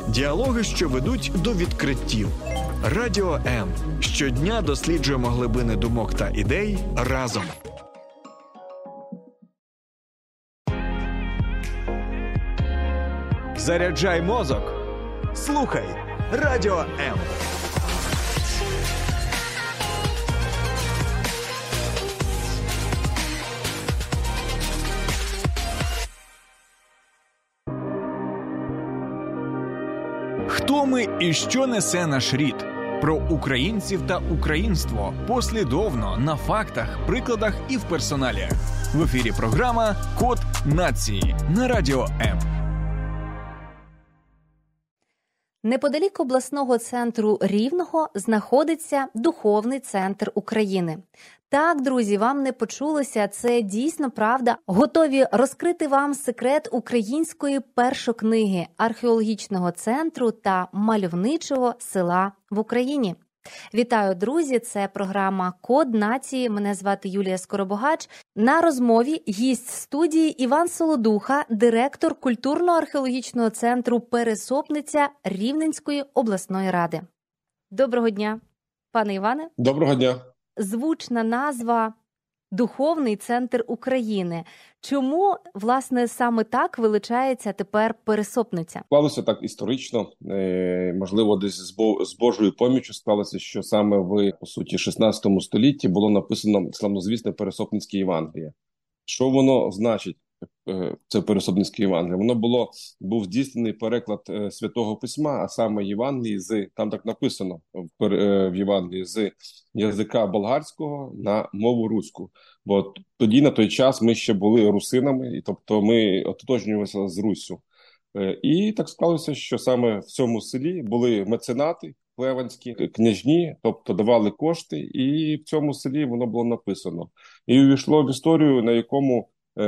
Діалоги, що ведуть до відкриттів. Радіо М. Щодня досліджуємо глибини думок та ідей разом. Заряджай мозок. Слухай Радіо М. Хто ми і що несе наш рід? Про українців та українство послідовно, на фактах, прикладах і в персоналіях. В ефірі програма «Код нації» на Радіо М. Неподалік обласного центру Рівного знаходиться Духовний центр України. Так, друзі, вам не почулося, це дійсно правда. Готові розкрити вам секрет української першокниги, археологічного центру та мальовничого села в Україні. Вітаю, друзі! Це програма «Код нації». Мене звати Юлія Скоробогач. На розмові гість студії Іван Солодуха, директор культурно-археологічного центру «Пересопниця» Рівненської обласної ради. Доброго дня, пане Іване. Доброго дня. Звучна назва «Духовний центр України». Чому, власне, саме так величається тепер Пересопниця? Склалося так історично, можливо, десь з Божою поміччю склалося, що саме в, по суті, 16 столітті було написано славнозвісне Пересопницьке Євангеліє. Що воно значить, це Пересопницьке Євангеліє? Воно був здійснений переклад Святого Письма, а саме Євангелії, там так написано в Євангелії, з язика болгарського на мову руську. Бо тоді, на той час, ми ще були русинами, і тобто ми ототожнювалися з Руссю. І так склалося, що саме в цьому селі були меценати клеванські, княжні, тобто давали кошти, і в цьому селі воно було написано. І увійшло в історію, на якому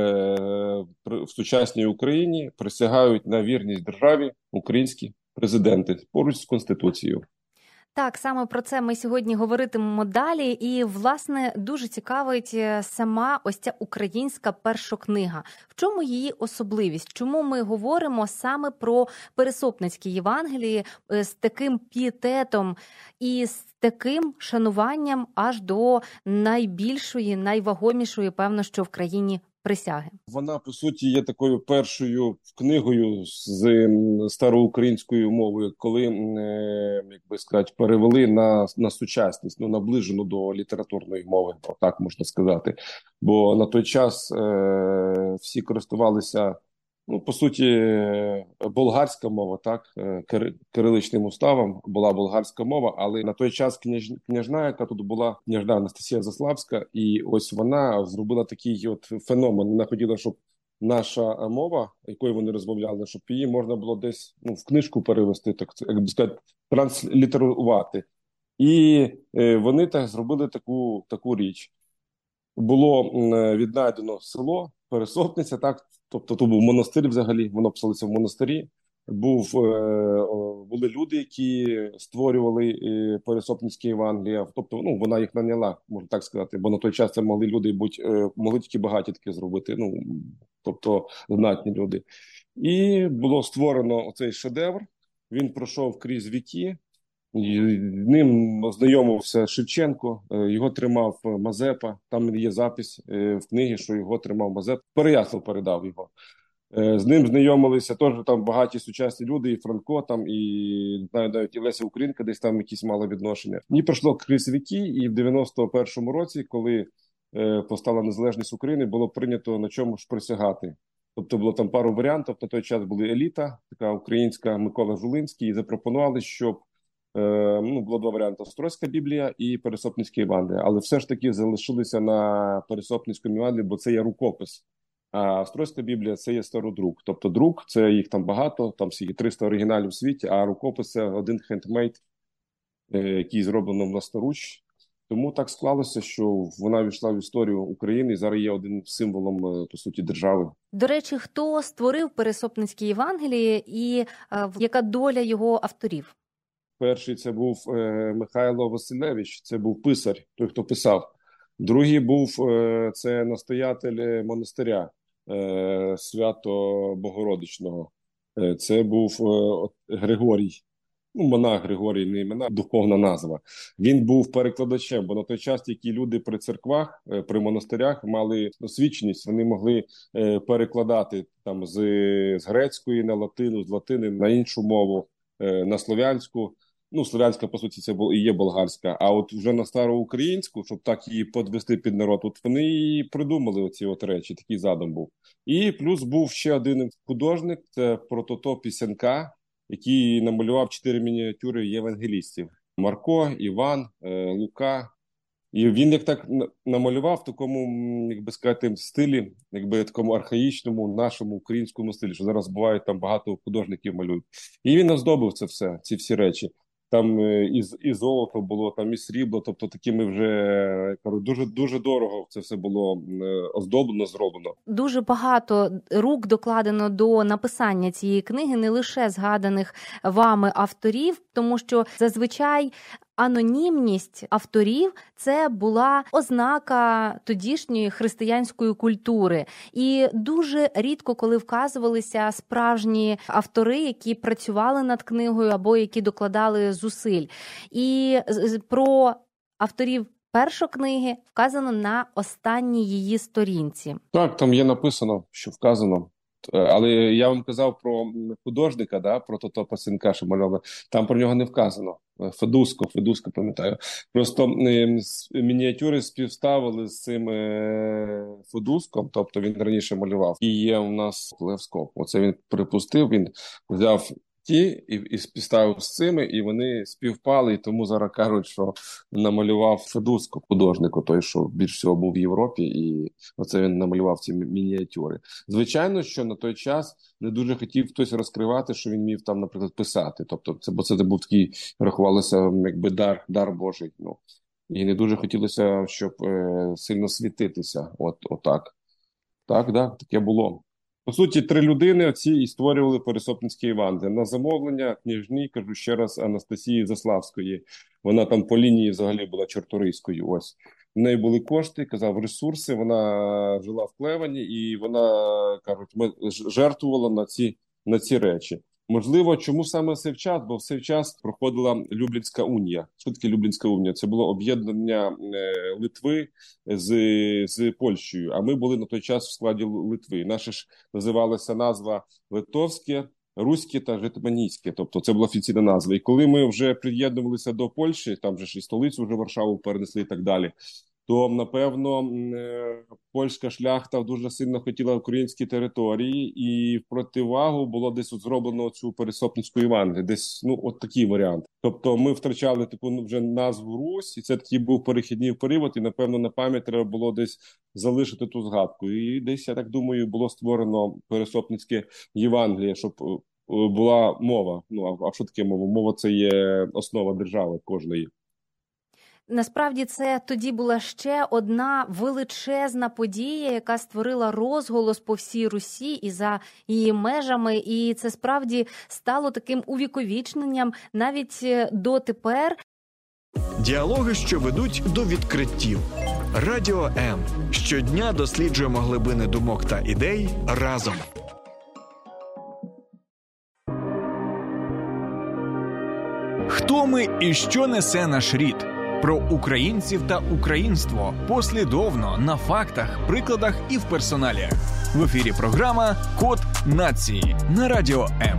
в сучасній Україні присягають на вірність державі українські президенти поруч з Конституцією. Так, саме про це ми сьогодні говоритимемо далі. І, власне, дуже цікавить сама ось ця українська першокнига. В чому її особливість? Чому ми говоримо саме про Пересопницькі Євангелії з таким пієтетом і з таким шануванням аж до найбільшої, найвагомішої, певно, що в країні присяги? Вона, по суті, є такою першою книгою з староукраїнською мовою, коли, як би сказати, перевели на сучасність, наближену до літературної мови, так можна сказати. Бо на той час всі користувалися, по суті, болгарська мова, так, кириличним уставом була болгарська мова, але на той час княжна, яка тут була, княжна Анастасія Заславська, і ось вона зробила такий от феномен. Вона хотіла, щоб наша мова, якою вони розмовляли, щоб її можна було десь в книжку перевести, так, як би сказати, транслітерувати. І вони так зробили таку річ. Було віднайдено село Пересопниця, так, тобто тут був монастир взагалі, воно писалося в монастирі. Були люди, які створювали Пересопницьке Євангеліє, тобто вона їх наняла, можна так сказати, бо на той час це могли люди могли тільки багаті таке зробити, тобто знатні люди. І було створено оцей шедевр, він пройшов крізь віки. Ним ознайомився Шевченко, його тримав Мазепа, там є запис в книгі, що його тримав Мазепа, Переяслав передав його. З ним знайомилися теж там багаті сучасні люди, і Франко, там, і навіть і Леся Українка десь там якісь мали відношення. І пройшло крізь віки, і в 91-му році, коли постала незалежність України, було прийнято на чому ж присягати. Тобто було там пару варіантів, на той час була еліта, така українська, Микола Жулинський, і запропонували, щоб було два варіанти: Острозька Біблія і Пересопницьке Євангеліє. Але все ж таки залишилися на Пересопницькому Євангелії, бо це є рукопис. А Острозька Біблія – це є стародрук. Тобто друк – це їх там багато, там всі 300 оригіналів в світі, а рукопис – це один хендмейд, який зроблено власноруч. Тому так склалося, що вона війшла в історію України і зараз є одним символом, по суті, держави. До речі, хто створив Пересопницьке Євангеліє і яка доля його авторів? Перший це був Михайло Василевич, це був писар, той, хто писав. Другий був це настоятель монастиря Свято-Богородичного. Це був Григорій. Ну, монах Григорій, не імена, духовна назва. Він був перекладачем, бо на той час які люди при церквах, при монастирях мали освіченість, вони могли перекладати там з грецької на латину, з латини на іншу мову, на слов'янську. Ну, слов'янська, по суті, це і є болгарська. А от вже на староукраїнську, щоб так її подвести під народ, от вони і придумали оці от речі, такий задум був. І плюс був ще один художник, це прототоп Пісянка, який намалював 4 мініатюри євангелістів: Марко, Іван, Лука. І він як так намалював в такому, як би сказати, стилі, якби такому архаїчному, нашому українському стилі, що зараз бувають там багато художників малюють. І він оздобив це все, ці всі речі. Там і золото було, там і срібло, тобто такими вже, я кажу, дуже дорого це все було оздоблено, зроблено. Дуже багато рук докладено до написання цієї книги, не лише згаданих вами авторів, тому що зазвичай анонімність авторів – це була ознака тодішньої християнської культури. І дуже рідко, коли вказувалися справжні автори, які працювали над книгою або які докладали зусиль. І про авторів першої книги вказано на останній її сторінці. Так, там є написано, що вказано. Але я вам казав про художника, да, про Тото Сенка, що малював. Там про нього не вказано. Федуско, пам'ятаю. Просто мініатюри співставили з цим Федуском, тобто він раніше малював. І є у нас Левсков. Оце він припустив, він взяв ті і співставив з цими, і вони співпали, і тому зараз кажуть, що намалював Федуско, художнику, той, що більш всього був в Європі, і оце він намалював ці мініатюри. Звичайно, що на той час не дуже хотів хтось розкривати, що він міг там, наприклад, писати. Тобто, бо це був такий, рахувалося, якби дар Божий. Ну. І не дуже хотілося, щоб сильно світитися. Отак. Так, таке було. По суті, 3 людини оці і створювали Пересопницьке Євангеліє. На замовлення княжні, кажу ще раз, Анастасії Заславської. Вона там по лінії взагалі була чорторийською. Ось. В неї були кошти, казав, ресурси, вона жила в Клевані, і вона, кажуть, жертвувала на ці речі. Можливо, чому саме в цей час? Бо в цей час проходила Люблінська унія. Що таке Люблінська унія? Це було об'єднання Литви з Польщею, а ми були на той час в складі Литви. Наша ж називалася назва Литовське, Руське та Житомирське, тобто це була офіційна назва. І коли ми вже приєднувалися до Польщі, там же ж і столицю вже Варшаву перенесли і так далі, то, напевно, польська шляхта дуже сильно хотіла українські території, і в противагу було десь зроблено цю Пересопницьку Євангелію, десь, от такий варіант. Тобто ми втрачали таку вже назву Русь, і це такий був перехідний період, і, напевно, на пам'ять треба було десь залишити ту згадку. І десь, я так думаю, було створено Пересопницьке Євангеліє, щоб була мова. А що таке мова? Мова – це є основа держави кожної. Насправді це тоді була ще одна величезна подія, яка створила розголос по всій Русі і за її межами, і це справді стало таким увіковічненням навіть дотепер. Діалоги, що ведуть до відкриттів. Радіо М. Щодня досліджуємо глибини думок та ідей разом. Хто ми і що несе наш рід? Про українців та українство послідовно на фактах, прикладах і в персоналіях. В ефірі програма «Код нації» на Радіо М.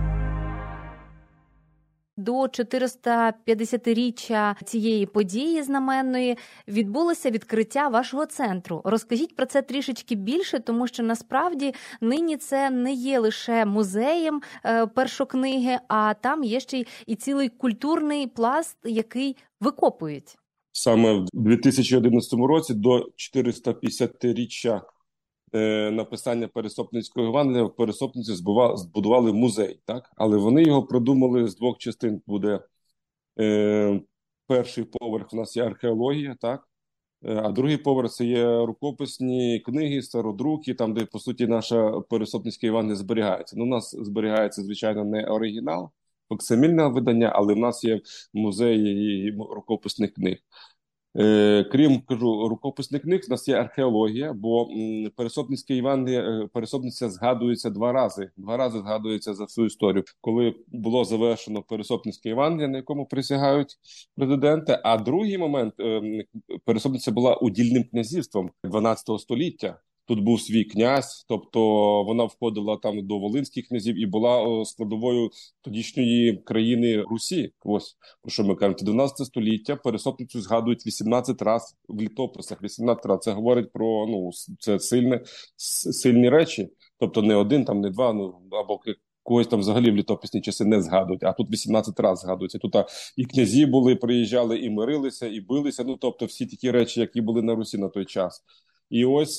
До 450-річчя цієї події знаменної відбулося відкриття вашого центру. Розкажіть про це трішечки більше, тому що насправді нині це не є лише музеєм першокниги, а там є ще і цілий культурний пласт, який викопують. Саме в 2011 році до 450-річчя написання Пересопницького Євангелія в Пересопниці збудували музей, так? Але вони його продумали з 2 частин. Буде перший поверх у нас є археологія, так? А другий поверх – це є рукописні книги, стародруки, там, де, по суті, наша Пересопницьке Євангеліє зберігається. У нас зберігається, звичайно, не оригінал, факсимільне видання, але в нас є музей рукописних книг. Крім, кажу, рукописних книг, у нас є археологія, бо Пересопницьке Євангеліє, Пересопниця згадується два рази. Два рази згадується за всю історію. Коли було завершено Пересопницьке Євангеліє, на якому присягають президенти, а другий момент, Пересопниця була удільним князівством 12 століття. Тут був свій князь, тобто вона входила там до волинських князів і була складовою тодішньої країни Русі. Ось про що ми кажемо. 12 століття Пересопницю згадують 18 разів в літописах. 18 разів. Це говорить про це сильні речі. Тобто не один, там не два, або когось там взагалі в літописні часи не згадують, а тут 18 разів згадується. Тут і князі були, приїжджали, і мирилися, і билися. Тобто всі такі речі, які були на Русі на той час. І ось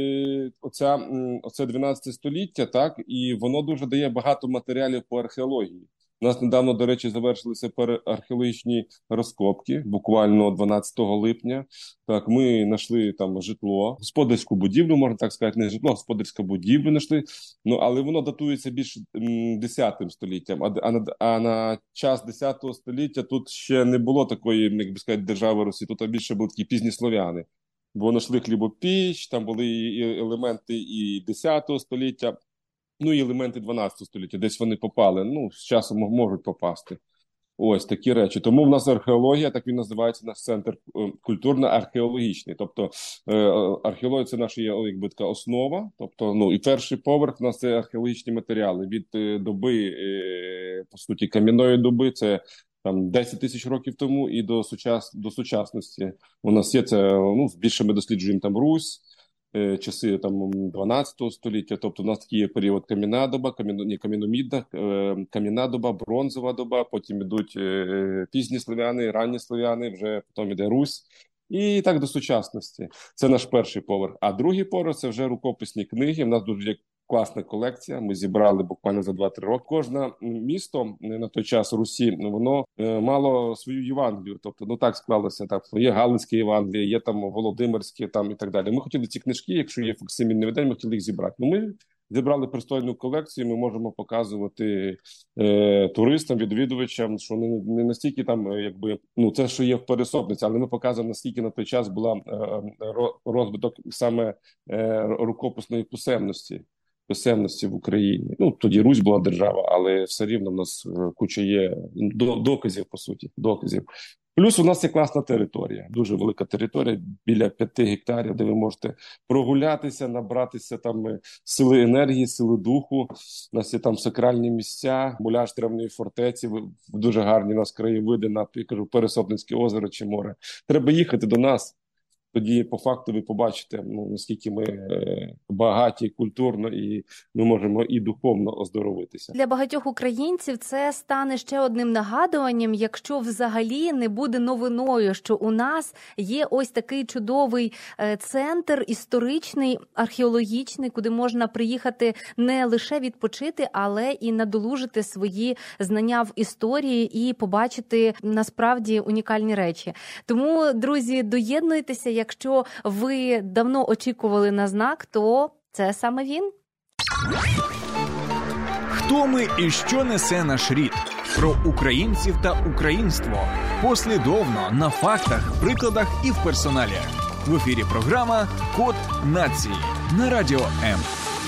оце 12 століття, так, і воно дуже дає багато матеріалів по археології. У нас недавно, до речі, завершилися археологічні розкопки, буквально 12 липня. Так, ми знайшли там житло, господарську будівлю, можна так сказати, не житло, господарську будівлю знайшли. Але воно датується більше 10 століттям. А на час 10 століття тут ще не було такої, як би сказати, держави Росії. Тут більше були такі пізні слов'яни. Бо знайшли хлібопіч, там були і елементи і 10 століття, і елементи 12 століття. Десь вони попали, з часом можуть попасти. Ось такі речі. Тому в нас археологія, так він називається, наш центр культурно-археологічний. Тобто археологія – це наша якби така основа. Тобто, і перший поверх у нас – це археологічні матеріали. Від доби, по суті, кам'яної доби, це там 10 тисяч років тому і до сучасності. У нас є це, більше ми досліджуємо там Русь, часи там 12 століття, тобто у нас такий є період кам'яна доба, кам'яна доба, бронзова доба, потім ідуть пізні слов'яни, ранні слов'яни, вже потім іде Русь. І так до сучасності. Це наш перший поверх. А другий поверх – це вже рукописні книги. У нас дуже класна колекція. Ми зібрали буквально за 2-3 роки. Кожне місто на той час Русі, воно мало свою Євангелію. Тобто, так склалося. Так, є Галицьке Євангеліє, є там Володимирське там і так далі. Ми хотіли ці книжки, якщо є факсимільний видання, ми хотіли їх зібрати. Ми зібрали пристойну колекцію, ми можемо показувати туристам, відвідувачам, що не настільки там, це, що є в Пересопниці, але ми показуємо, наскільки на той час була розвиток саме рукописної писемності в Україні. Тоді Русь була держава, але все рівно в нас куча є доказів, по суті, доказів. Плюс у нас є класна територія, дуже велика територія, біля 5 гектарів, де ви можете прогулятися, набратися там сили енергії, сили духу. У нас є там сакральні місця, муляж древньої фортеці, дуже гарні у нас краєвиди на, Пересопницьке озеро чи море. Треба їхати до нас. Тоді, по факту, ви побачите, наскільки ми багаті культурно, і ми можемо і духовно оздоровитися. Для багатьох українців це стане ще одним нагадуванням, якщо взагалі не буде новиною, що у нас є ось такий чудовий центр історичний, археологічний, куди можна приїхати не лише відпочити, але і надолужити свої знання в історії і побачити насправді унікальні речі. Тому, друзі, доєднуйтеся. Якщо ви давно очікували на знак, то це саме він. Хто ми і що несе наш рід? Про українців та українство. Послідовно, на фактах, прикладах і в персоналіях. В ефірі програма «Код нації» на Радіо М.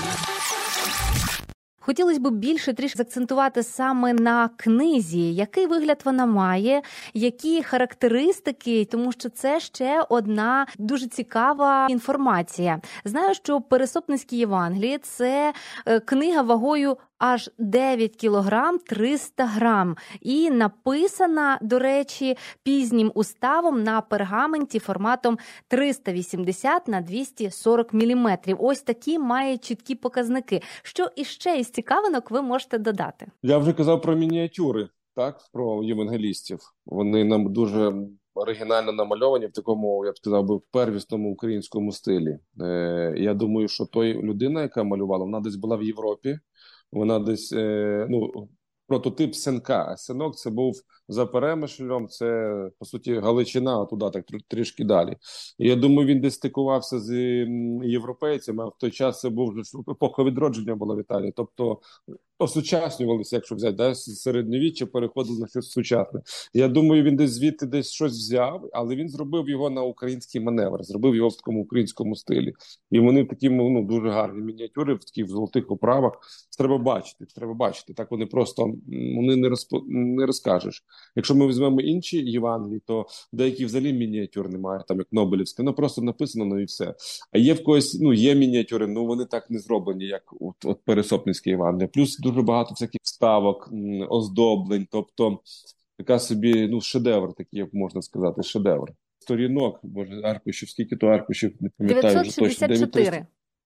Хотілося б більше трішки заакцентувати саме на книзі, який вигляд вона має, які характеристики, тому що це ще одна дуже цікава інформація. Знаю, що Пересопницьке Євангеліє – це книга вагою аж 9 кілограм 300 грам. І написана, до речі, пізнім уставом на пергаменті форматом 380 на 240 міліметрів. Ось такі має чіткі показники. Що іще із цікавинок ви можете додати? Я вже казав про мініатюри, так, про євангелістів. Вони нам дуже оригінально намальовані в такому, я б сказав, в первісному українському стилі. Я думаю, що той людина, яка малювала, вона десь була в Європі. Вона десь, прототип Сенка. А Сенок – це був за Перемишлем, це, по суті, Галичина, туди, так, трішки далі. І я думаю, він десь стикувався з європейцями, а в той час це був епоха відродження була в Італії. Тобто осучаснювалися, якщо взяти, да, з середньовіччя переходили на щось сучасне. Я думаю, він десь звідти десь щось взяв, але він зробив його на український маневр, зробив його в такому українському стилі. І вони такі, ну, дуже гарні мініатюри, в таких золотих оправах. Треба бачити. Так вони просто, вони не розкажеш. Якщо ми візьмемо інші Євангелії, то деякі взагалі мініатюр немає, там як Нобелівське, ну просто написано, ну і все. А є в когось, ну, є мініатюри, ну вони так не зроблені, як от Пересопницьке Євангеліє. Плюс дуже багато всяких вставок, оздоблень, тобто така собі, ну, шедевр, такий, як можна сказати, шедевр. Сторінок, боже, аркушів, скільки то аркушів, не пам'ятаю вже точно. 964.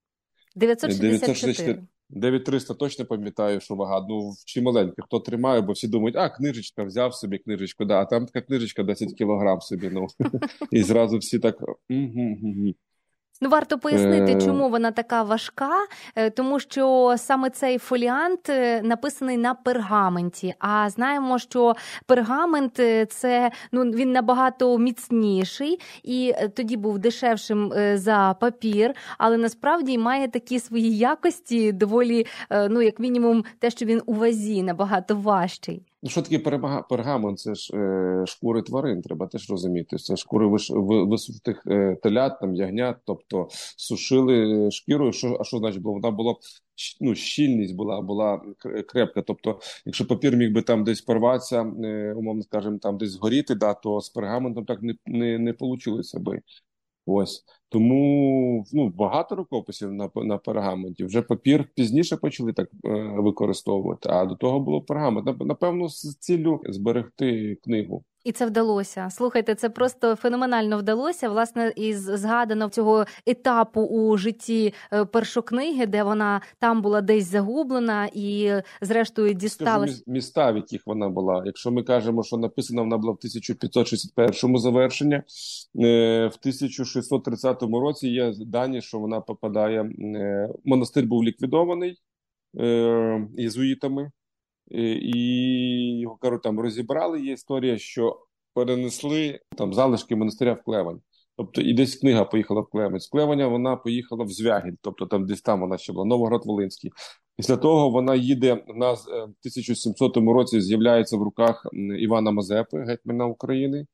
964. 9300 точно пам'ятаю, що вага. Ну, чи маленька, хто тримає, бо всі думають, книжечка, взяв собі книжечку, да, а там така книжечка 10 кілограм собі, ну. І зразу всі так, Ну, варто пояснити, чому вона така важка, тому що саме цей фоліант написаний на пергаменті, а знаємо, що пергамент це, ну, він набагато міцніший і тоді був дешевшим за папір, але насправді має такі свої якості доволі, ну, як мінімум, те, що він у вазі набагато важчий. Ну, що таке пергамент? Це ж шкури тварин, треба теж розуміти. Це шкури висутих телят, там, ягнят, тобто сушили шкірою. А що значить було? Вона була, ну, щільність була крепка. Тобто, якщо папір міг би там десь порватися, умовно скажемо, там десь згоріти, да, то з пергаментом так не получилося би. Ось. Тому, ну, багато рукописів на пергаменті. Вже папір пізніше почали так використовувати, а до того було пергамент. Напевно, з ціллю зберегти книгу. І це вдалося. Слухайте, це просто феноменально вдалося. Власне, із згаданого цього етапу у житті першокниги, де вона там була десь загублена і зрештою дісталась. Скажу, міста, в яких вона була. Якщо ми кажемо, що написана вона була в 1561-му завершення, в 1630 році є дані, що вона попадає... Монастир був ліквідований єзуїтами. І його, кажуть, там розібрали. Є історія, що перенесли там залишки монастиря в Клевань. Тобто і десь книга поїхала в Клевань. З Клеваня вона поїхала в Звягіль, тобто там десь там вона ще була, Новоград-Волинський. Після того вона їде, в 1700 році з'являється в руках Івана Мазепи, гетьмана України.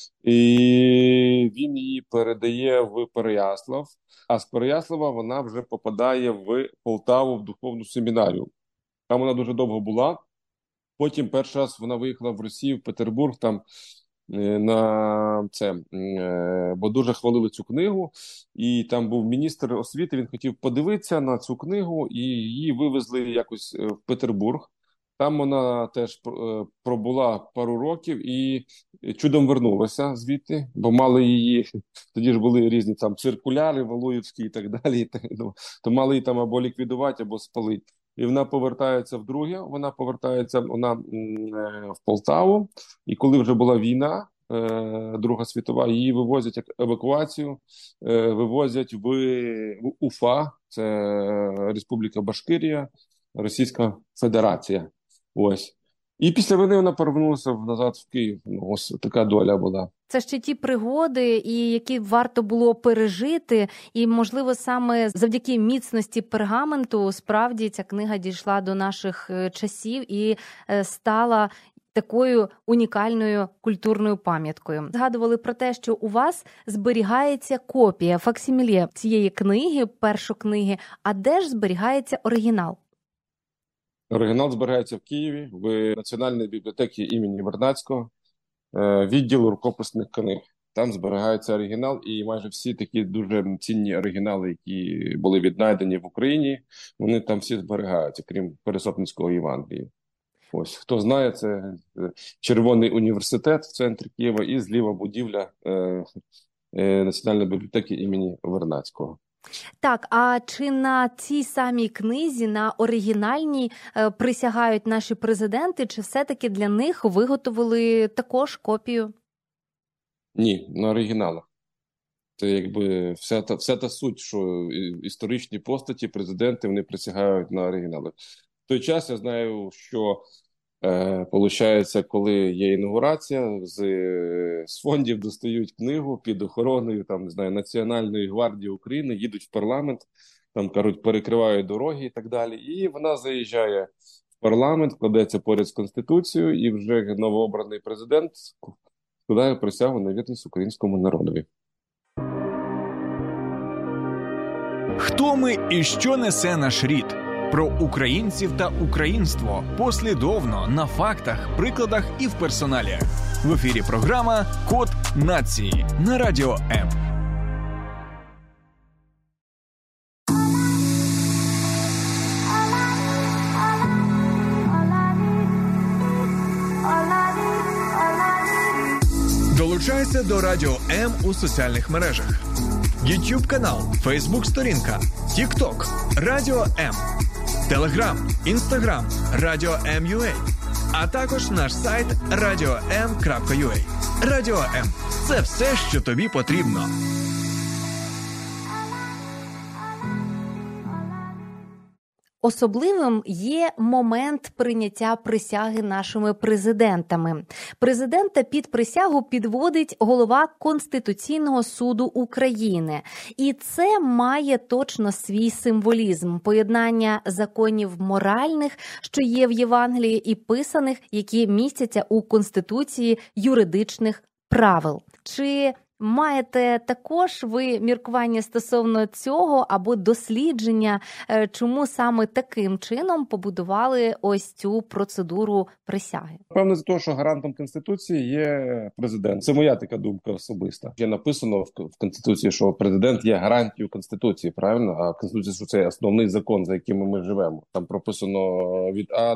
І він її передає в Переяслав, а з Переяслава вона вже попадає в Полтаву, в духовну семінарію. Там вона дуже довго була. Потім перший раз вона виїхала в Росію, в Петербург, там на це, бо дуже хвалили цю книгу. І там був міністр освіти, він хотів подивитися на цю книгу, і її вивезли якось в Петербург. Там вона теж пробула пару років і чудом вернулася звідти, бо мали її, тоді ж були різні там циркуляри, Валуївські і так далі, то мали її там або ліквідувати, або спалити. І вона повертається вдруге, вона в Полтаву, і коли вже була війна, Друга світова, її вивозять як евакуацію, вивозять в Уфа, це Республіка Башкирія, Російська Федерація. Ось. І після війни вона повернулася назад в Київ. Ну, ось така доля була. Це ще ті пригоди, і які варто було пережити, і, можливо, саме завдяки міцності пергаменту справді ця книга дійшла до наших часів і стала такою унікальною культурною пам'яткою. Згадували про те, що у вас зберігається копія, факсиміле цієї книги, першокниги, а де ж зберігається оригінал? Оригінал зберігається в Києві, в Національній бібліотеці імені Вернадського, відділ рукописних книг. Там зберігається оригінал, і майже всі такі дуже цінні оригінали, які були віднайдені в Україні, вони там всі зберігаються, крім Пересопницького Євангелія. Ось, хто знає, це Червоний університет в центрі Києва і зліва будівля Національної бібліотеки імені Вернадського. Так, а чи на цій самій книзі, на оригінальній, присягають наші президенти, чи все-таки для них виготовили також копію? Ні, на оригіналах. Це якби вся та суть, що історичні постаті, президенти, вони присягають на оригінали. В той час я знаю, що получається, коли є інаугурація, з фондів достають книгу під охороною, там, не знаю, Національної гвардії України, їдуть в парламент, там, кажуть, перекривають дороги і так далі. І вона заїжджає в парламент, кладеться поряд з Конституцією, і вже новообраний президент складає присягу на вірність українському народові. Хто ми і що несе наш рід? Про українців та українство послідовно, на фактах, прикладах і в персоналіях. В ефірі програма «Код нації» на Радіо М. Долучайся до Радіо М у соціальних мережах. YouTube канал, Facebook сторінка, TikTok, Радіо М, Telegram, Instagram, Радіо М.UA, а також наш сайт radio.m.ua. Радіо М – це все, що тобі потрібно. Особливим є момент прийняття присяги нашими президентами. Президента під присягу підводить голова Конституційного суду України. І це має точно свій символізм – поєднання законів моральних, що є в Євангелії, і писаних, які містяться у Конституції, юридичних правил. Чи маєте також ви міркування стосовно цього або дослідження, чому саме таким чином побудували ось цю процедуру присяги? Певно, за того, що гарантом Конституції є президент. Це моя така думка особиста. Є написано в Конституції, що президент є гарантією Конституції, правильно? А Конституція, що це основний закон, за яким ми живемо. Там прописано від А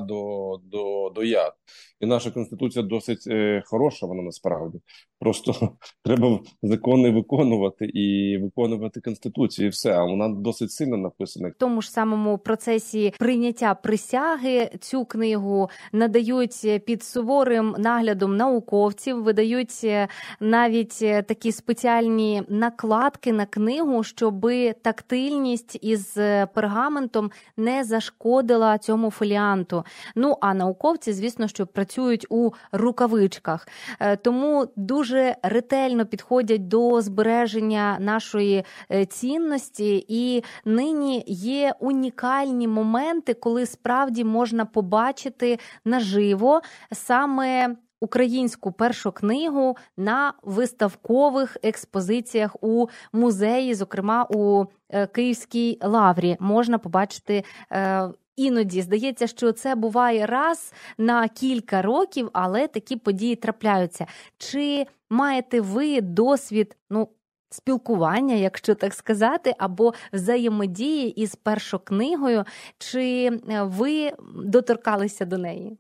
до Я. І наша Конституція досить хороша, вона насправді. Просто треба закони виконувати і виконувати Конституцію, і все. А вона досить сильно написана. В тому ж самому процесі прийняття присяги цю книгу надають під суворим наглядом науковців, видають навіть такі спеціальні накладки на книгу, щоб тактильність із пергаментом не зашкодила цьому фоліанту. Ну, а науковці, звісно, що працюють у рукавичках. Тому дуже ретельно підходять до збереження нашої цінності, і нині є унікальні моменти, коли справді можна побачити наживо саме українську першу книгу на виставкових експозиціях у музеї, зокрема у Київській Лаврі. Можна побачити іноді. Здається, що це буває раз на кілька років, але такі події трапляються. Чи маєте ви досвід, спілкування, якщо так сказати, або взаємодії із першокнигою, чи ви доторкалися до неї?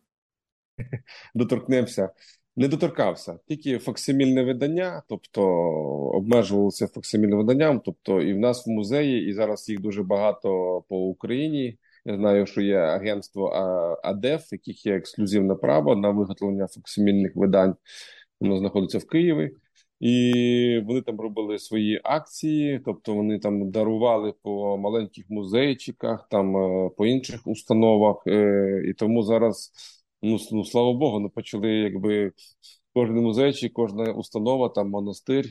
Доторкнемося. Не доторкався. Тільки факсимільне видання, тобто обмежувалися факсимільним виданням, тобто і в нас в музеї, і зараз їх дуже багато по Україні. Я знаю, що є агентство АДЕФ, в яких є ексклюзивне право на виготовлення факсимільних видань. Воно знаходиться в Києві. І вони там робили свої акції, тобто вони там дарували по маленьких музейчиках, там по інших установах. І тому зараз, слава Богу, почали кожен музейчик, кожна установа, там монастир,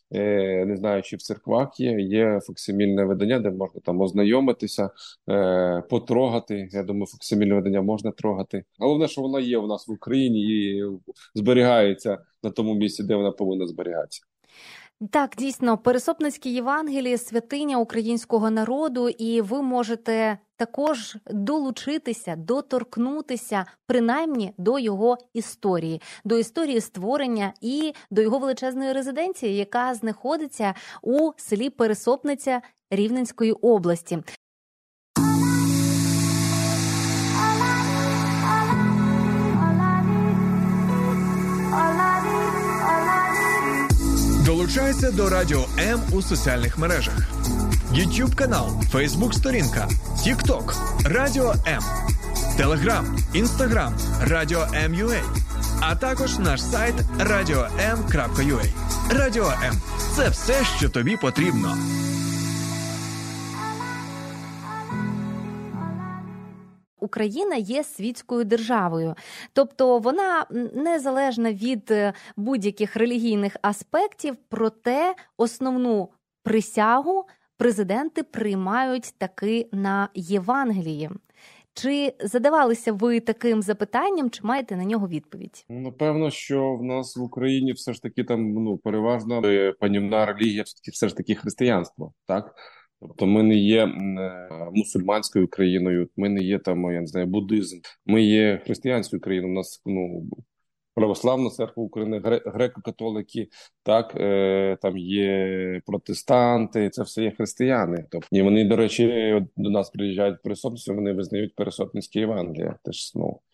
не знаю, чи в церквах є факсимільне видання, де можна там ознайомитися, потрогати. Я думаю, факсимільне видання можна трогати. Головне, що вона є у нас в Україні і зберігається на тому місці, де вона повинна зберігатися. Так, дійсно, Пересопницьке Євангеліє – святиня українського народу, і ви можете також долучитися, доторкнутися, принаймні, до його історії, до історії створення і до його величезної резиденції, яка знаходиться у селі Пересопниця Рівненської області. Долучайся до Радіо М у соціальних мережах. YouTube канал, Facebook сторінка, TikTok, Радіо М, Telegram, Instagram, Радіо М.UA, а також наш сайт radio.m.ua. Радіо М – це все, що тобі потрібно. Україна є світською державою, тобто вона незалежна від будь-яких релігійних аспектів, проте основну присягу президенти приймають таки на Євангелії. Чи задавалися ви таким запитанням, чи маєте на нього відповідь? Напевно, що в нас в Україні все ж таки там переважно панівна релігія все ж таки християнство, так? Тобто ми не є мусульманською країною, ми не є там, я не знаю, буддизм. Ми є християнською країною. У нас православна церква України, греко-католики, так, там є протестанти, це все є християни. Тобто, і вони, до речі, до нас приїжджають пересопництво, вони визнають пересопницьке Євангеліє. Теж,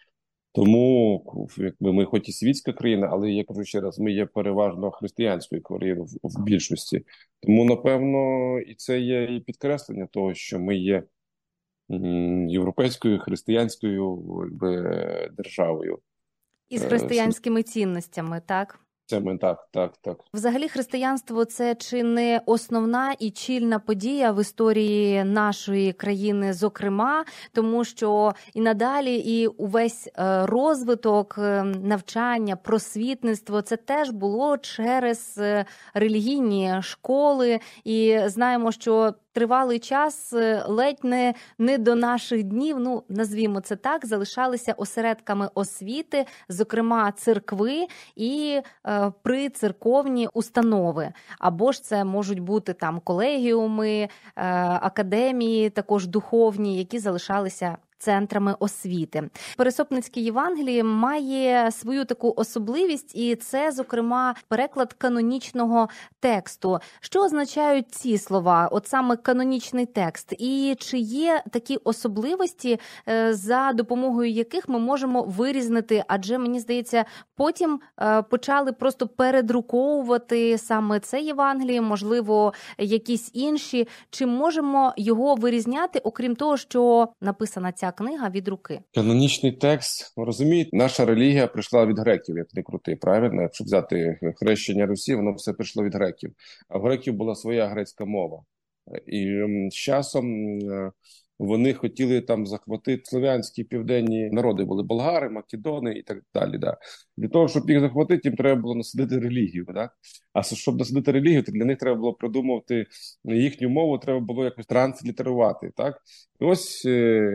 тому, якби ми хоч і світська країна, але я кажу ще раз, ми є переважно християнською країною в більшості. Тому, напевно, і це є і підкреслення того, що ми є європейською християнською державою. І з християнськими цінностями, так? Так. Взагалі християнство – це чи не основна і чільна подія в історії нашої країни, зокрема, тому що і надалі, і увесь розвиток, навчання, просвітництво – це теж було через релігійні школи, і знаємо, що тривалий час ледь не до наших днів, назвімо це так, залишалися осередками освіти, зокрема церкви і прицерковні установи. Або ж це можуть бути там колегіуми, академії, також духовні, які залишалися центрами освіти. Пересопницьке Євангеліє має свою таку особливість, і це, зокрема, переклад канонічного тексту. Що означають ці слова, от саме канонічний текст? І чи є такі особливості, за допомогою яких ми можемо вирізнити? Адже, мені здається, потім почали просто передруковувати саме це Євангеліє, можливо, якісь інші. Чи можемо його вирізняти, окрім того, що написана ця книга від руки? Канонічний текст, розумієте, наша релігія прийшла від греків, як не крути, правильно? Якщо взяти хрещення Русі, воно все прийшло від греків. А в греків була своя грецька мова. І з часом вони хотіли там захватити слов'янські південні народи, були болгари, македони і так далі. Да. Для того, щоб їх захватити, їм треба було насадити релігію. Да? А щоб насадити релігію, то для них треба було придумувати їхню мову, треба було якось транслітерувати. Так? І ось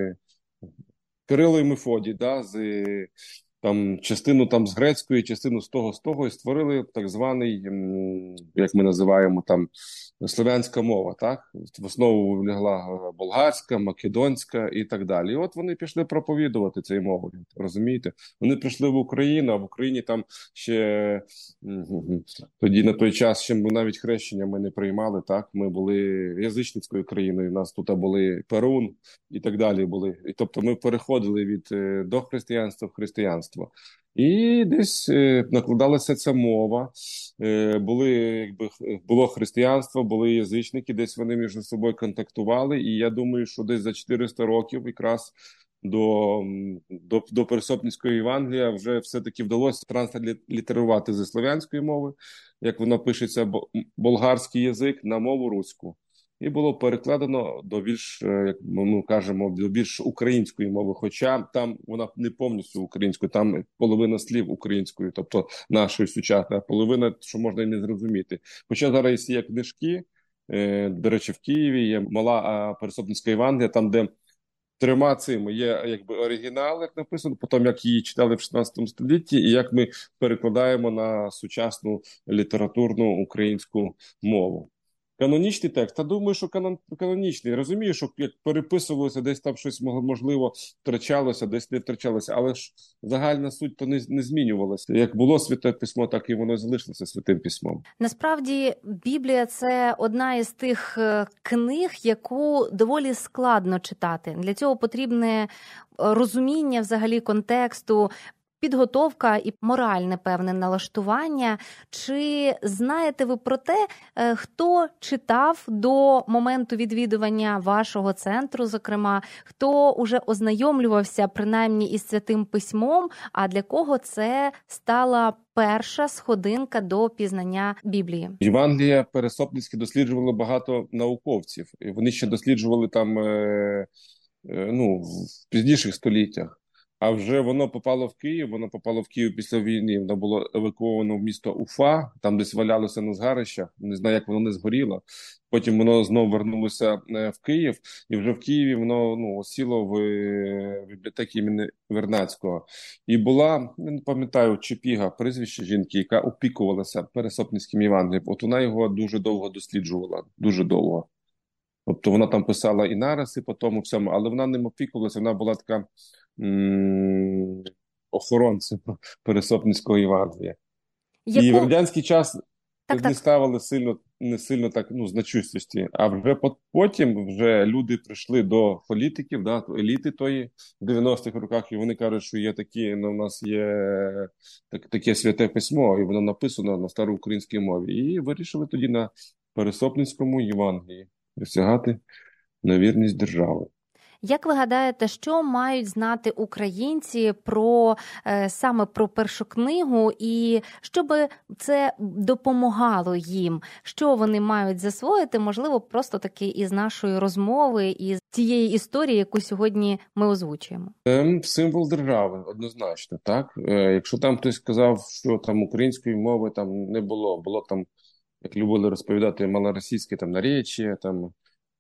Кирило і Мефодій, да, частину з грецької, частину з того, і створили так званий, як ми називаємо, слов'янська мова, так? В основу лягла болгарська, македонська і так далі. І от вони пішли проповідувати цією мовою, розумієте? Вони прийшли в Україну, а в Україні там ще тоді на той час ще навіть хрещення ми не приймали, так? Ми були язичницькою країною, у нас тут були Перун і так далі були. І тобто ми переходили від дохристиянства в християнство. І десь накладалася ця мова, було християнство, були язичники, десь вони між собою контактували, і я думаю, що десь за 400 років якраз до Пересопницького Євангелія вже все-таки вдалося транслітерувати зі слов'янської мови, як воно пишеться, болгарський язик, на мову руську. І було перекладено до більш, як ми кажемо, до більш української мови, хоча там вона не повністю українською, там половина слів українською, тобто нашої сучасної, а половина, що можна і не зрозуміти. Хоча зараз є книжки, до речі, в Києві є мала Пересопницька Євангелія, там, де 3 цими є оригінал, як написано, потім як її читали в 16 столітті, і як ми перекладаємо на сучасну літературну українську мову. Канонічний текст, думаю, що канонічний. Розумію, що як переписувалося, десь там щось, можливо, втрачалося, десь не втрачалося, але ж загальна суть то не змінювалася. Як було Святе Письмо, так і воно залишилося Святим Письмом. Насправді, Біблія – це одна із тих книг, яку доволі складно читати. Для цього потрібне розуміння взагалі контексту, підготовка і моральне певне налаштування. Чи знаєте ви про те, хто читав до моменту відвідування вашого центру, зокрема, хто уже ознайомлювався принаймні із Святим Письмом, а для кого це стала перша сходинка до пізнання Біблії? Євангелія Пересопницьке досліджувало багато науковців. І вони ще досліджували там в пізніших століттях. А вже воно попало в Київ після війни, воно було евакуовано в місто Уфа, там десь валялося на згарищах, не знаю, як воно не згоріло. Потім воно знову вернулося в Київ, і вже в Києві воно осіло в бібліотеці імені Вернадського. І була, я не пам'ятаю, Чепіга, прізвище жінки, яка опікувалася Пересопницьким Євангелієм. От вона його дуже довго досліджувала, дуже довго. Тобто вона там писала і нариси по тому всьому, але вона ним опікувалася, вона була така охоронцем Пересопницького Євангелія. І в радянський час не ставили не сильно так, значущості, а вже потім вже люди прийшли до політиків, да, еліти тої в 90-х роках, і вони кажуть, що є такі, у нас є таке святе письмо, і воно написано на староукраїнській мові. І вирішили тоді на Пересопницькому Євангелії присягати на вірність держави. Як ви гадаєте, що мають знати українці саме про першу книгу, і щоб це допомагало їм? Що вони мають засвоїти, можливо, просто таки із нашої розмови, із тієї історії, яку сьогодні ми озвучуємо? Символ держави, однозначно, так? Якщо там хтось сказав, що там української мови там не було, було там, як любили розповідати, малоросійське там наречія, там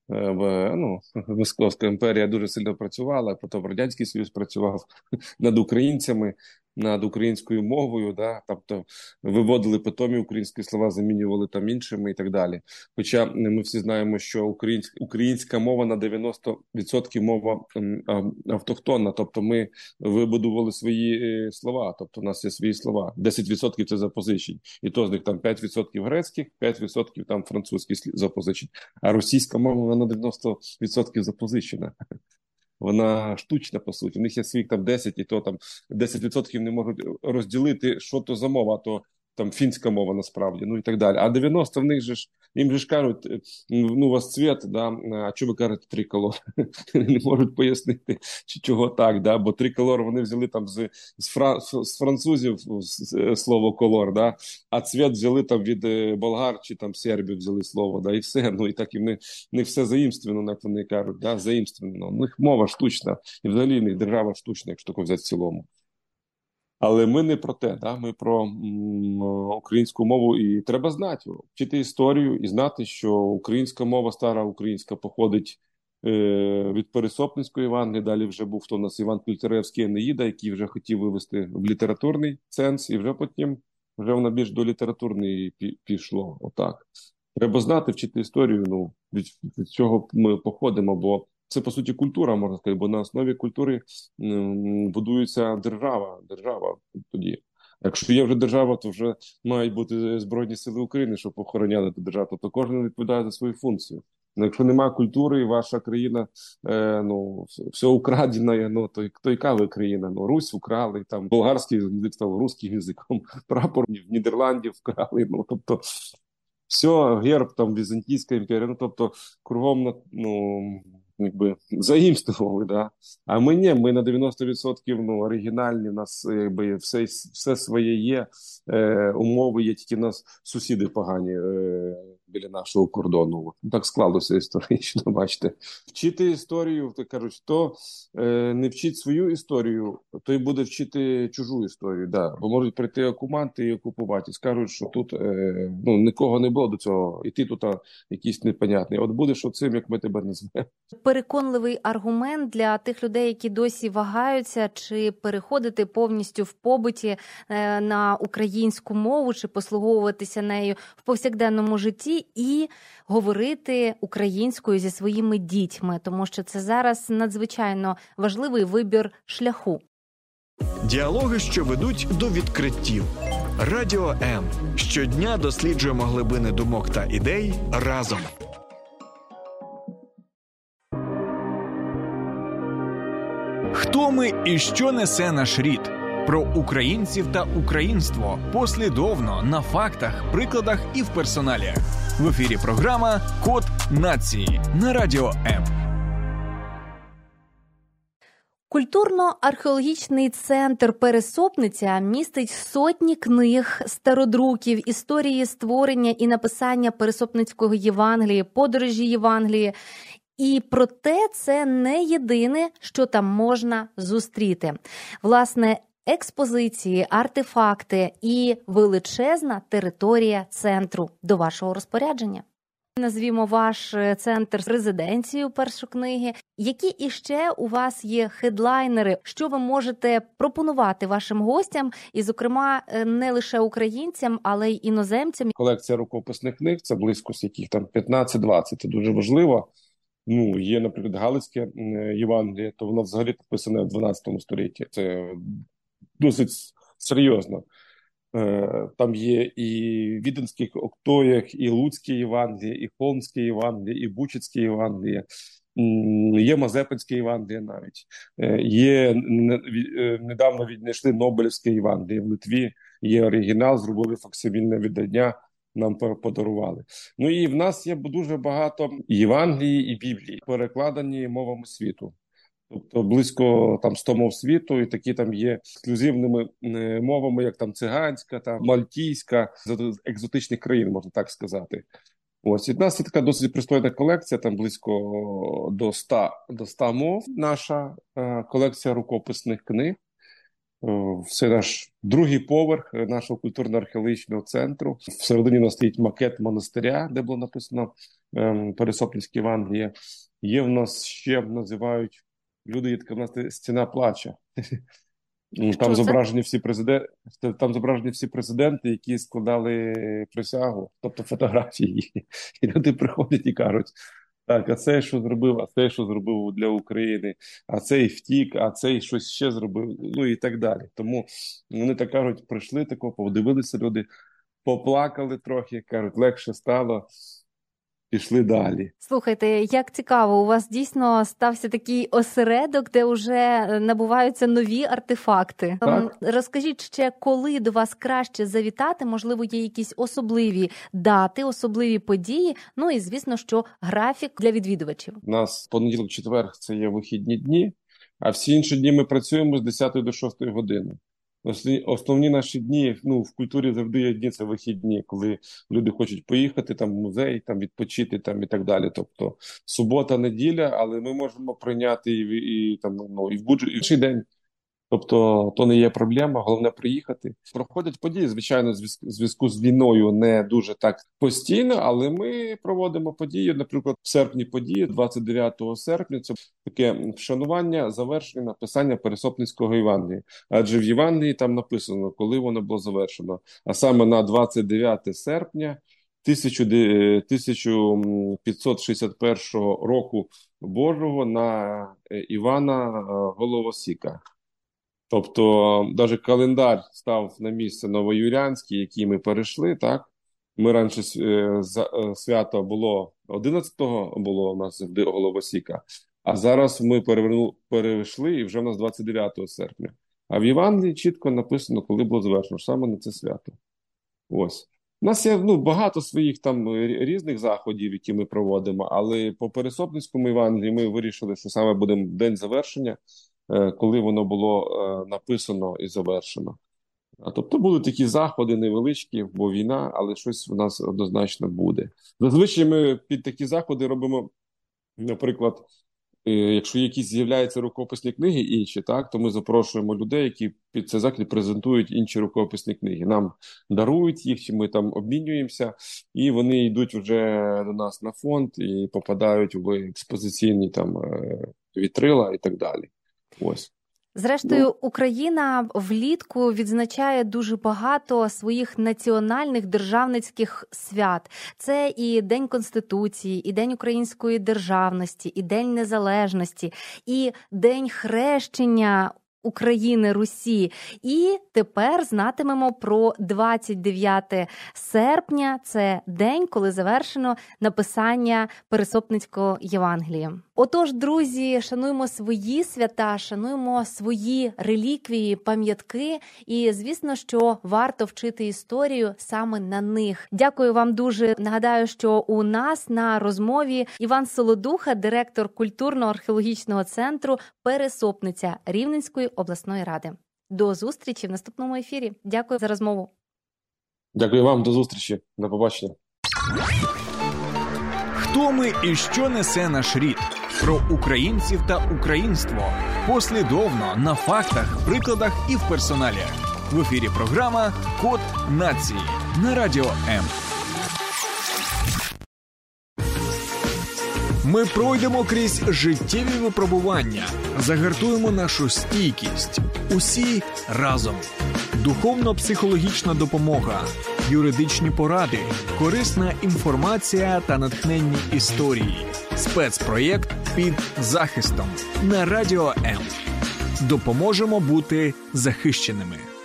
Московська імперія дуже сильно працювала, потім Радянський Союз працював над українцями, над українською мовою, да? Тобто виводили питомі українські слова, замінювали там іншими і так далі. Хоча ми всі знаємо, що українська мова на 90% мова автохтонна, тобто ми вибудували свої слова, тобто у нас є свої слова. 10% це запозичень, і то з них там 5% грецьких, 5% там французьких запозичень, а російська мова вона на 90% запозичена. Вона штучна, по суті. У них є свій там 10, і то там 10% не можуть розділити, що то за мова, то там фінська мова насправді, і так далі. А 90 в них же ж, їм же ж кажуть, у вас цвіт, да, а чого ви кажете триколор? Не можуть пояснити, чого так, да, бо триколор вони взяли там з французів слово колор, да, а цвіт взяли там від болгар чи там сербів взяли слово, да, і все, і так і в них все заїмственно, як вони кажуть, да, заїмственно. У них мова штучна, і взагалі в них держава штучна, якщо таке взяти в цілому. Але ми не про те, да? Ми про українську мову, і треба знати, вчити історію і знати, що українська мова, стара українська, походить від Пересопницької Євангелії, далі вже був у нас Іван Котляревський Енеїда, який вже хотів вивести в літературний сенс, і вже потім воно більш до літературної пішло. Отак. Треба знати, вчити історію, від цього ми походимо, бо це, по суті, культура, можна сказати, бо на основі культури будується держава тоді. Якщо є вже держава, то вже мають бути Збройні Сили України, щоб охороняти державу, тобто кожен відповідає за свою функцію. Якщо немає культури, і ваша країна, все украдена, то яка ви країна? Русь вкрали, там болгарський язик став русським язиком, прапор в Нідерландів вкрали, тобто все, герб, там, Візантійська імперія, тобто кругом, заїмствували, да. А ми на 90% оригінальні, у нас все своє є, умови є, тільки в нас сусіди погані біля нашого кордону. Так склалося історично, бачите. Вчити історію, так кажуть, хто не вчить свою історію, той буде вчити чужу історію, да. Бо можуть прийти окупанти і окупувати, скажуть, що тут нікого не було до цього, і ти тут якийсь непонятний. От будеш оцим, як ми тебе назвемо. Переконливий аргумент для тих людей, які досі вагаються, чи переходити повністю в побуті на українську мову, чи послуговуватися нею в повсякденному житті і говорити українською зі своїми дітьми, тому що це зараз надзвичайно важливий вибір шляху. Діалоги, що ведуть до відкриттів. Радіо М. Щодня досліджуємо глибини думок та ідей разом. Хто ми і що несе наш рід? Про українців та українство послідовно, на фактах, прикладах і в персоналіях. В ефірі програма «Код нації» на Радіо М. Культурно-археологічний центр Пересопниця містить сотні книг, стародруків, історії створення і написання Пересопницького Євангелії, подорожі Євангелії. І проте це не єдине, що там можна зустріти. Власне, експозиції, артефакти і величезна територія центру до вашого розпорядження. Назвімо ваш центр резиденцією першокниги. Які іще у вас є хедлайнери, що ви можете пропонувати вашим гостям, і, зокрема, не лише українцям, але й іноземцям? Колекція рукописних книг, це близько яких там 15-20, це дуже важливо. Ну, є, наприклад, Галицьке Євангеліє, то воно взагалі написане в 12 столітті. Це досить серйозно. Там є і Віденських Октоях, і Луцьке Євангеліє, і Холмське Євангеліє, і Бучицьке Євангеліє. Є Мазепинське Євангеліє навіть. Є, недавно віднайшли Нобелівське Євангеліє в Литві. Є оригінал, зробили факсимільне видання, нам подарували. Ну і в нас є дуже багато Євангелії і Біблії, перекладені мовами світу. Тобто близько там 100 мов світу, і такі там є ексклюзивними мовами, як там циганська, там мальтійська, з екзотичних країн, можна так сказати. Ось, і в нас є така досить пристойна колекція, там близько до 100 мов. Наша колекція рукописних книг. Це наш другий поверх нашого культурно-археологічного центру. Всередині у нас стоїть макет монастиря, де було написано Пересопницьке Євангеліє. Є в нас ще, називають, люди, є така в нас стіна плача. Там зображені всі президенти, які складали присягу, тобто фотографії. І люди приходять і кажуть: так, а цей що зробив, а цей що зробив для України, а цей втік, а цей щось ще зробив, ну і так далі. Тому вони так кажуть, прийшли тако, подивилися люди, поплакали трохи, кажуть, легше стало, пішли далі. Слухайте, як цікаво, у вас дійсно стався такий осередок, де вже набуваються нові артефакти. Так. Розкажіть ще, коли до вас краще завітати, можливо, є якісь особливі дати, особливі події, ну і, звісно, що графік для відвідувачів. У нас понеділок-четвер – це є вихідні дні, а всі інші дні ми працюємо з 10 до 6 години. Основні наші дні, в культурі завжди є дні, це вихідні, коли люди хочуть поїхати там в музей, там відпочити там і так далі. Тобто субота, неділя, але ми можемо прийняти і в будь-який день. Тобто то не є проблема, головне приїхати. Проходять події, звичайно, в зв'язку з війною не дуже так постійно, але ми проводимо події, наприклад, в серпні події, 29 серпня, це таке вшанування завершення написання Пересопницького Євангелія. Адже в Євангелії там написано, коли воно було завершено. А саме на 29 серпня 1561 року Божого на Івана Головосіка. Тобто, навіть календар став на місце новоюріанський, який ми перейшли, так? Ми раніше свято було 11-го, було у нас Головосіка, а зараз ми перейшли і вже у нас 29 серпня. А в Євангелії чітко написано, коли було завершено, саме на це свято. Ось. У нас є багато своїх там різних заходів, які ми проводимо, але по Пересопницькому Євангелії ми вирішили, що саме буде день завершення, коли воно було написано і завершено. Тобто будуть такі заходи невеличкі, бо війна, але щось в нас однозначно буде. Зазвичай ми під такі заходи робимо, наприклад, якщо якісь з'являються рукописні книги інші, так, то ми запрошуємо людей, які під цей захід презентують інші рукописні книги. Нам дарують їх, чи ми там обмінюємося, і вони йдуть вже до нас на фонд і попадають в експозиційні там вітрила і так далі. Ось. Зрештою, Україна влітку відзначає дуже багато своїх національних державницьких свят. Це і День Конституції, і День Української державності, і День Незалежності, і День Хрещення України, Русі. І тепер знатимемо про 29 серпня. Це день, коли завершено написання Пересопницького Євангелія. Отож, друзі, шануємо свої свята, шануємо свої реліквії, пам'ятки. І, звісно, що варто вчити історію саме на них. Дякую вам дуже. Нагадаю, що у нас на розмові Іван Солодуха, директор культурно-археологічного центру Пересопниця Рівненської обласної ради. До зустрічі в наступному ефірі. Дякую за розмову. Дякую вам, до зустрічі. До побачення. Хто ми і що несе наш рід? Про українців та українство. Послідовно, на фактах, прикладах і в персоналіях. В ефірі програма «Код нації» на Радіо М. Ми пройдемо крізь життєві випробування, загартуємо нашу стійкість. Усі разом. Духовно-психологічна допомога, юридичні поради, корисна інформація та натхненні історії. Спецпроєкт «Під захистом» на Радіо М. Допоможемо бути захищеними.